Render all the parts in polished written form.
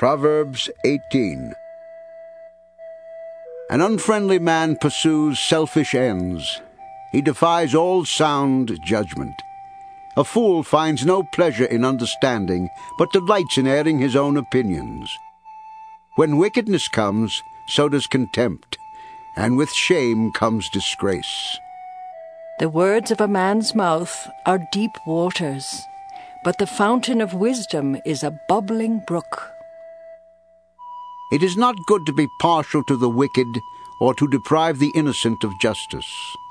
Proverbs 18. An unfriendly man pursues selfish ends. He defies all sound judgment. A fool finds no pleasure in understanding, but delights in airing his own opinions. When wickedness comes, so does contempt, and with shame comes disgrace. The words of a man's mouth are deep waters, but the fountain of wisdom is a bubbling brook. It is not good to be partial to the wicked, or to deprive the innocent of justice.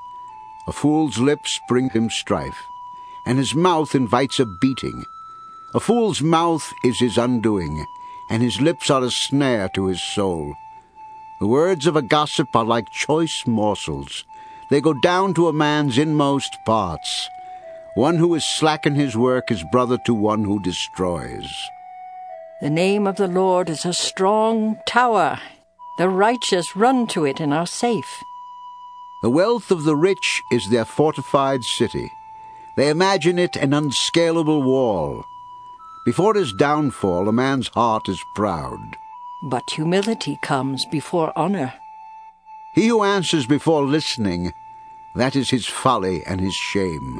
A fool's lips bring him strife, and his mouth invites a beating. A fool's mouth is his undoing, and his lips are a snare to his soul. The words of a gossip are like choice morsels. They go down to a man's inmost parts. One who is slack in his work is brother to one who destroys. The name of the Lord is a strong tower. The righteous run to it and are safe. The wealth of the rich is their fortified city. They imagine it an unscalable wall. Before his downfall, a man's heart is proud. But humility comes before honor. He who answers before listening, that is his folly and his shame.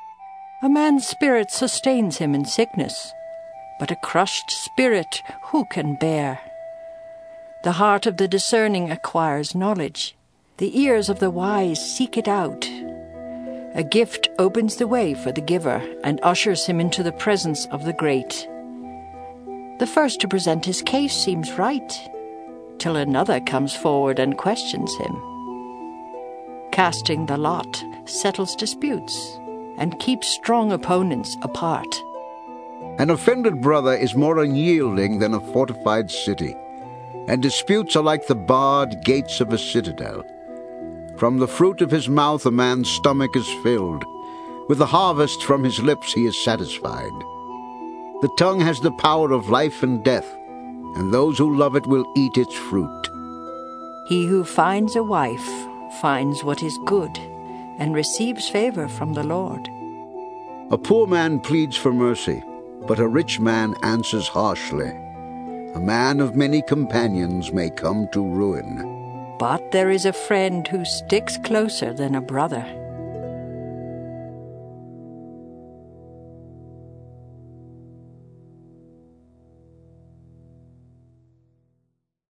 A man's spirit sustains him in sickness, but a crushed spirit who can bear? The heart of the discerning acquires knowledge. The ears of the wise seek it out. A gift opens the way for the giver and ushers him into the presence of the great. The first to present his case seems right, till another comes forward and questions him. Casting the lot settles disputes and keeps strong opponents apart. An offended brother is more unyielding than a fortified city, and disputes are like the barred gates of a citadel. From the fruit of his mouth a man's stomach is filled. With the harvest from his lips he is satisfied. The tongue has the power of life and death, and those who love it will eat its fruit. He who finds a wife finds what is good, and receives favor from the Lord. A poor man pleads for mercy, but a rich man answers harshly. A man of many companions may come to ruin. But there is a friend who sticks closer than a brother.